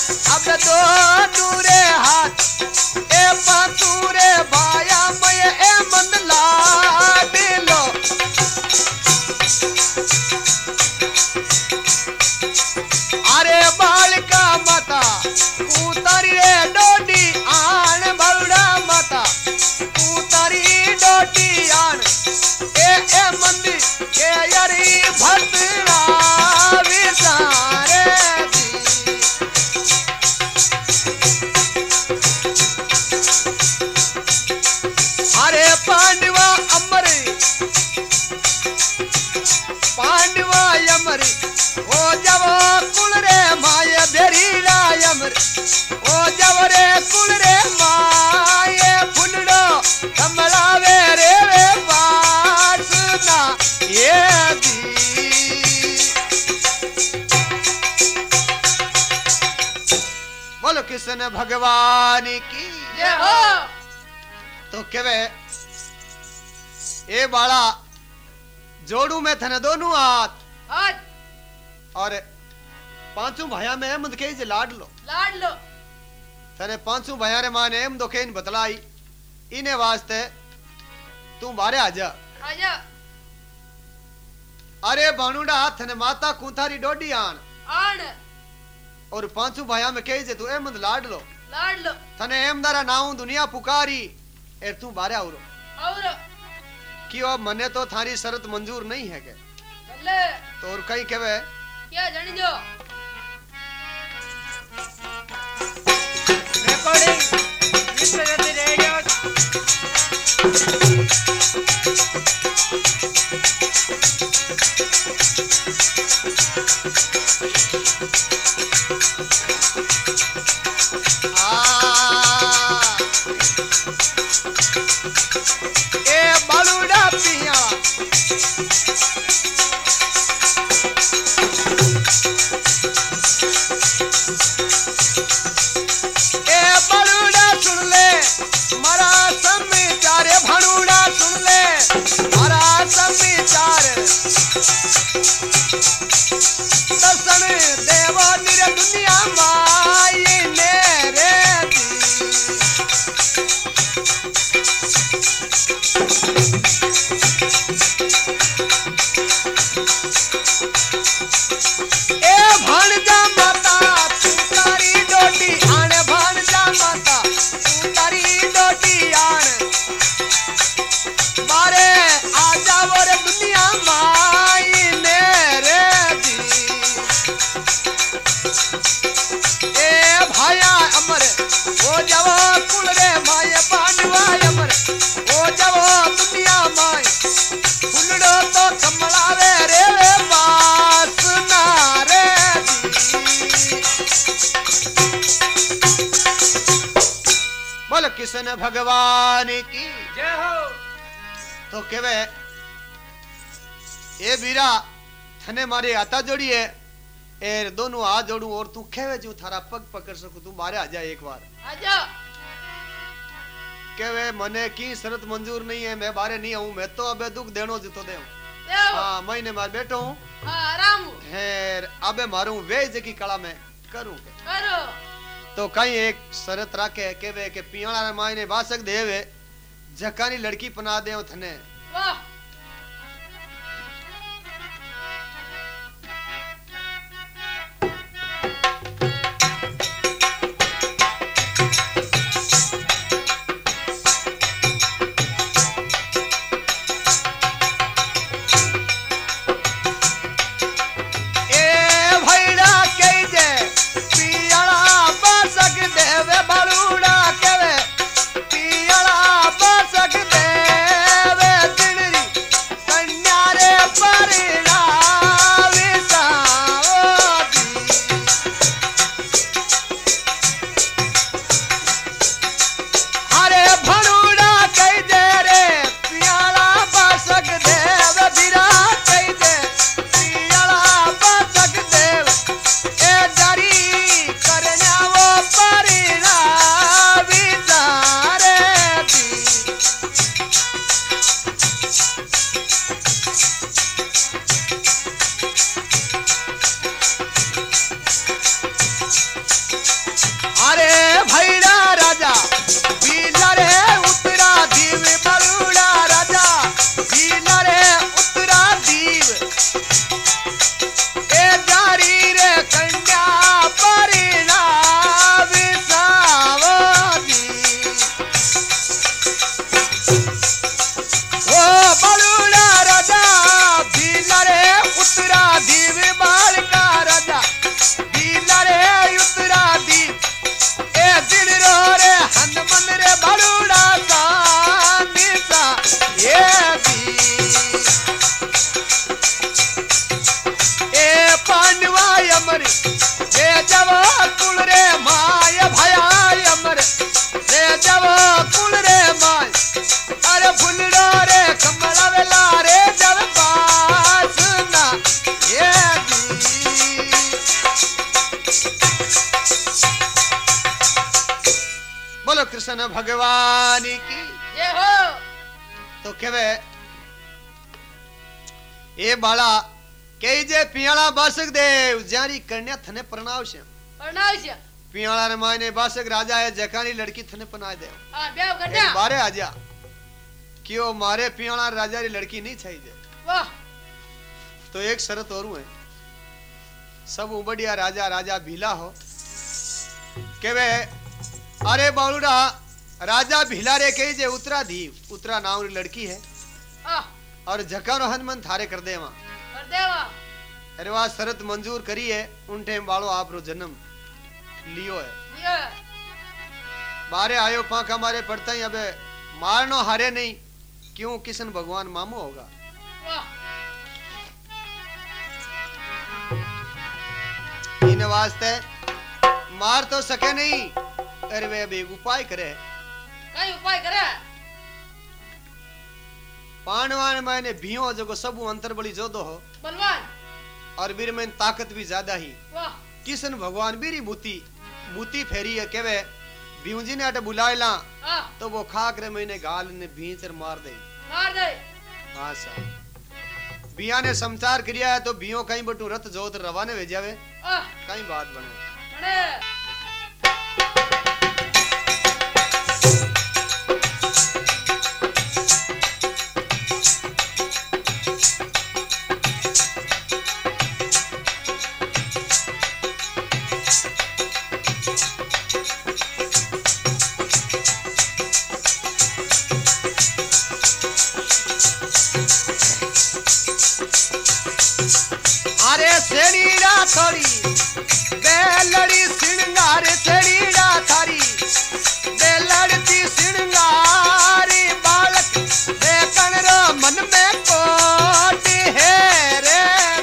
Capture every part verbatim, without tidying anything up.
अब दो नूरे हाथ ए पातूरे भाया मय ए मन लाडलो अरे बालिका माता उतारी रे डोडी आन बलड़ा माता उतारी डोडी आन ए ए मंदिर के यारी भद्रा विसारे अरे पांडवा अमर पांडवा अमर ओ जब कुल रे माये बेरीला अमर ओ जब रे कुल रे माये फुलड़ो कमलावे रे वे वासना ये दी बोलो कृष्ण भगवान की जय हो। तो केवे ए बाला जोड़ू में थने दोनों हाथ हाथ और पांचों भाया में एम दके जे लाड लो लाड लो थने पांचों भाया रे माने एम दोके इन बतलाई इने वास्ते तू बारे आजा आजा अरे बानुडा थने माता कुंथारी डोडी आन आन और पांचों भाया में कहे जे तू एम लाड लो लाड लो थने एम दारा नाऊ दुनिया पुकारी एर तू बारे आवरो और क्यों मने तो थारी शरत मंजूर नहीं है के भले तो और कहीं केवे क्या जानी जो रिकॉर्डिंग विश्वजति रेडियो ए बालूडा पिया ए बालूडा सुन ले मारा समाचार भानुडा सुन ले मारा समाचार दर्शन देव निर दुनिया माई ने रे ए भाणजा माता तू तारी डोटी आन भाणजा माता तू तारी डोटी आन मारे आजा वर दुनिया माई ने रे दी ए भाया अमर ओ जव कुल रे माये पांडवा अमर ओ जव दुनिया माई फुलड़ो तो कमलावे रे वासना रे बोल कृष्ण भगवान की जय हो। तो केवे ए बीरा थने मारे हाथा जोड़िए ए दोनों हाथ जोड़ू और तू केवे जो थारा पग पकड़ सकू तू मारे आ जा एक बार आजा केवे मने की शरत मंजूर नहीं है मैं बारे नहीं आऊं मैं तो अबे दुख देनो जितो दे देव हां महीने मार बैठो हूं हां आराम हेर अबे मारू वे जकी कला में करूं के करो तो कहीं एक शरत राखे केवे के पियाणा मायने वासक देवे जकानी लड़की पना दे थने वाह ए भैड़ा कह जे पियाणा वासक देवे बलूड़ा केवे पियाणा वासक देवे दिनरी बोलो कृष्ण भगवान की जय हो तो केवे ए बाला कई जे पियाला बासक देव जारी कन्या थने प्रणावश्य प्रणावश्य पियाला ने मायने बासक राजा है जकानी लड़की थने पनाय दे हां ब्याह करना बारे आजा क्यों मारे पियाला राजा री लड़की नहीं चाहिए वाह तो एक शर्त और है सब उबड़िया राजा राजा भीला हो केवे अरे बालूडा राजा भीला रे कही जे उतरा दी उतरा नाम री लड़की है आ और झकानो हनुमान थारे कर देवा कर देवा अरे वाह शरत मंजूर करी है उन टाइम बालो आप रो जन्म लियो है ये बारे आयो पांखा मारे पड़ता ही अबे मारनो हारे नहीं क्यों किशन भगवान मामू होगा वाह इन वास्ते मार तो सके नहीं अरे वे अब एक उपाय करे कई उपाय करे पांडवान मैंने भियो जो सब अंतर बड़ी जोदो हो बलवान और बीर में ताकत भी ज्यादा ही वाह किशन भगवान बीरी मूर्ति मूर्ति फेरी है केवे भीमजी ने अटे बुलाएला हां तो वो खाक रे मैंने गाल ने भींचर मार दे मार दे हां सा बिया ने समाचार किया है तो बियो कहीं बटू रथ जोत रवाने भेजावे आ कहीं बात बने बड़े अरे सेड़ीड़ा थोड़ी बेलड़ी सिंगार सेड़ीड़ा थारी बेलड़ती सिंगारी बालक देखन रो मन में कोट है रे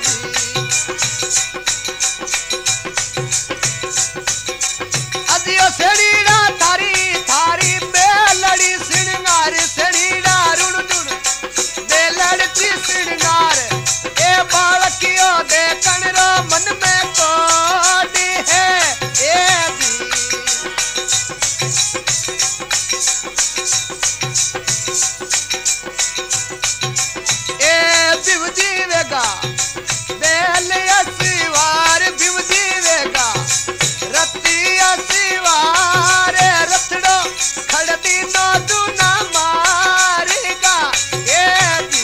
अदियो सेड़ीड़ा थारी थारी बेलड़ी सिंगार सेड़ीड़ा रुण रुण बेलड़ती सिंगार ए बालकियो देखन रो मन में कोडी है ए दी ए बिवजी वेगा बेल असीवार बिवजी वेगा रत्ती असीवार रथड़ो खड़दी नो दुना मारेगा ए दी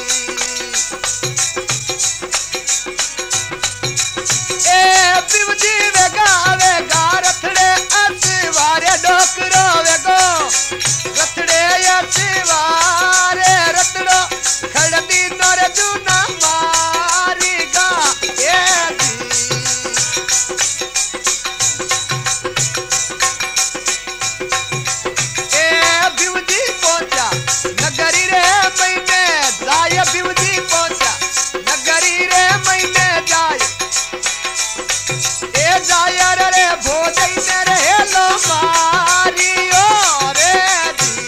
ए बिवजी वेगा वेगा रथड़े असीवारे डोकरो वेगो रथड़े असीवारे रथड़ो खड़दी नर जुना मारीगा ए दी ए बिवजी पहुंचा नगरी रे महीने जाय बिवजी पहुंचा नगरी रे महीने जाय ए जाय रे भोजई ने रे लो मारियो रे दी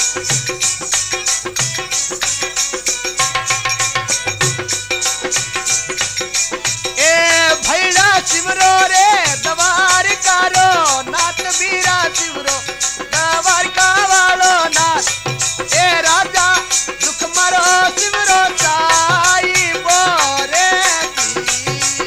ए भैड़ा शिवरो रे दवार कारो नाथ बीरा शिवरो दवार का वालो नाथ ए राजा दुख मरो शिवरो साई बोरे दी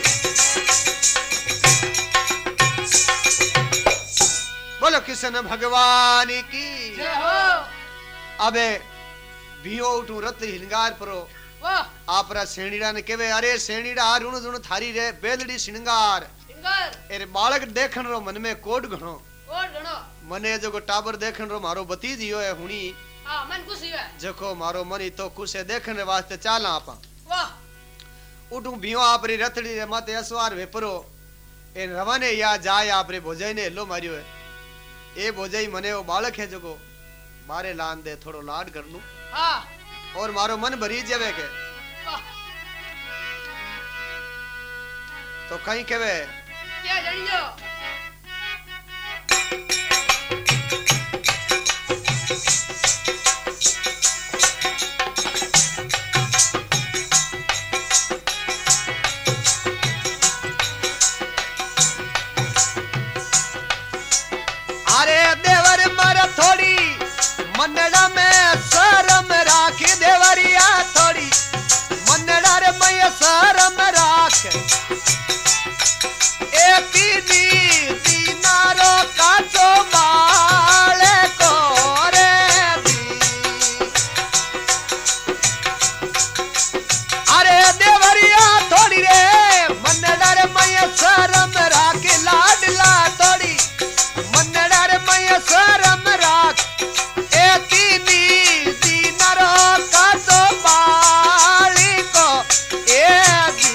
बोलो कृष्ण भगवान की जय हो अबे भियो उठू रत हिंगार परो वाह आपरा सेणीड़ा ने केवे अरे सेणीड़ा रुण रुण थारी रे बेलड़ी सिंगार सिंगार एरे बालक देखन रो मन में कोड घणो कोड घणो मने जो टाबर देखन रो मारो भतीजी होए हुणी हां मन खुशी है जको मारो मनी तो कुसे देखने वास्ते चाला आपा वाह उठू भियो आपरी रथड़ी रे माते असवार वेपरो ए रवाने या जाय आपरे भोजई ने लो मारियो है ए भोजई मने वो बालक है जको मारे लान दे थोड़ो लाड कर लूं हां और मारो मन भरी जावे के वाह तो कहीं केवे क्या जणियो अरे देवर मनड़ा में शरम राख देवरिया थोड़ी मनड़ा रे मैं शरम राख एक दी दीनारो काचो बाले को रे दी अरे देवरिया थोड़ी रे मनड़ा रे मैं शरम राख लाडला थोड़ी मनड़ा रे मैं शरम राख एती दी दीनारो काचो बाली को ए दी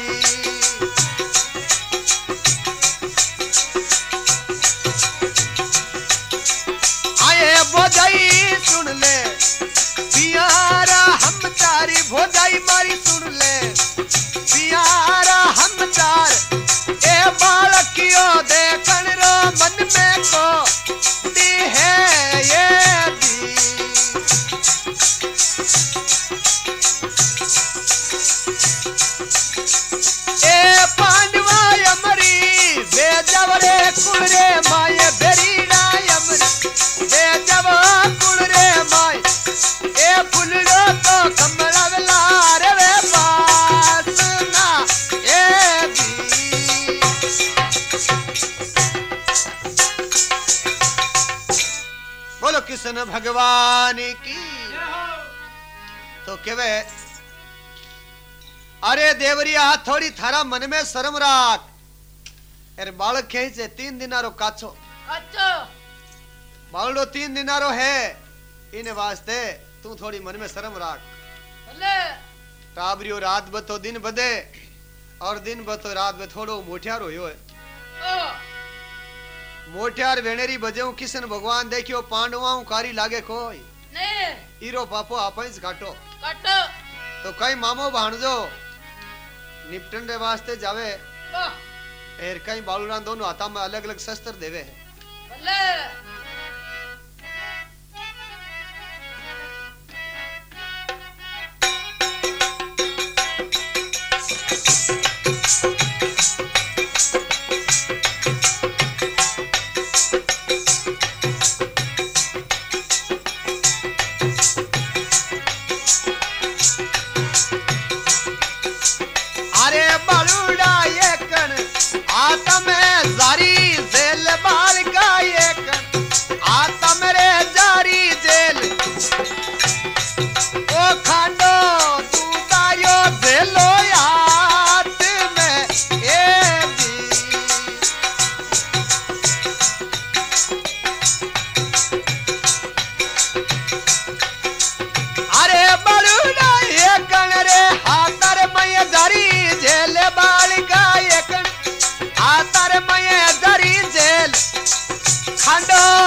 भोजाई सुन ले पियारा हम तारी भोजाई मारी सुन ले पियारा हम तार ए बालकियो देखन रो मन में को दी है ये दी ए पांडवा अमरी बेजवरे कुड़े माये बेरीड़ा अमरी जब कुल रे माय ए फुलड़ो तो कमला लार रे बासना ए दी बोलो कृष्ण भगवान की तो केवे अरे देवरिया थोड़ी थारा मन में शर्म राख अरे बालक कहे से तीन दिनारो काछो अच्छा बालडो तीन दिनारो है इन वास्ते तू थोड़ी मन में शर्म राख भले टाबरियो रात बतो दिन बदे और दिन बतो रात बे थोड़ो मोठियार होयो है ओ मोठियार वेणेरी बजेऊ किशन भगवान देखियो पांडवाऊ कारी लागे कोई नहीं ईरो पापो आपस काटो कट तो कई मामो भाणजो निपटन रे वास्ते जावे ओ एर कई बालुरा दोनों हाथा में अलग अलग शस्त्र देवे है भले अरे बालुड़ा ये कण आता में जारी जेल बाल का ये कण आता मेरे जारी जेल ओ खांडो तू तायो जेलो याद में ए दी अरे बालुड़ा ये कण रे हाथर मैं जारी जेल बाल का ये कण आतर मैं दरी जेल खंडो